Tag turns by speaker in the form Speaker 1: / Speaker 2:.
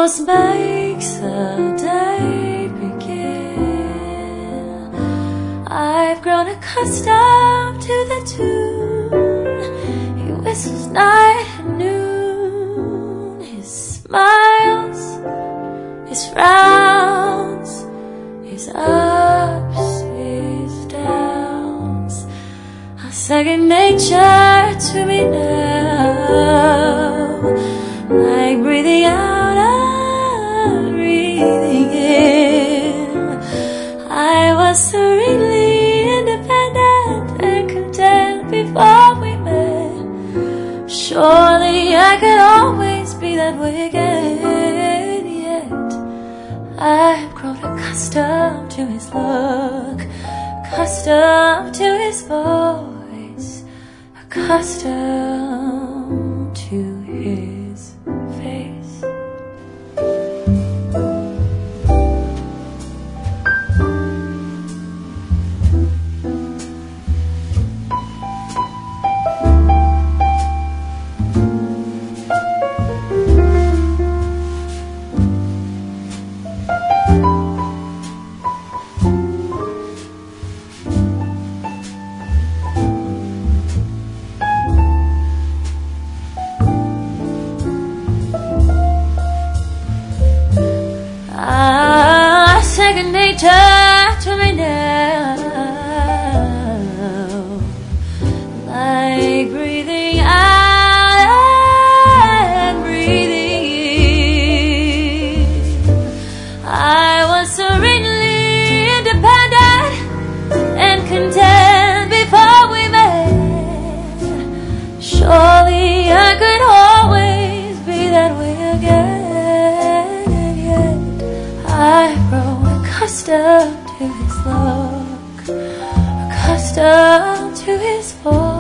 Speaker 1: almost makes the day begin. I've grown accustomed to the tune he whistles night and noon. His smiles, his frowns, his ups, his downs are second nature to me now. Like breathing out and breathing in. I was serenely independent and content before we met. Surely I could always be that way again. Yet I've grown accustomed to his look, accustomed to his voice, accustomed to his face. Second nature to me now, like breathing out and breathing in. I was serenely independent and content before we met. Surely I could always be that way again, and yet I've grown accustomed to his look, accustomed to his voice.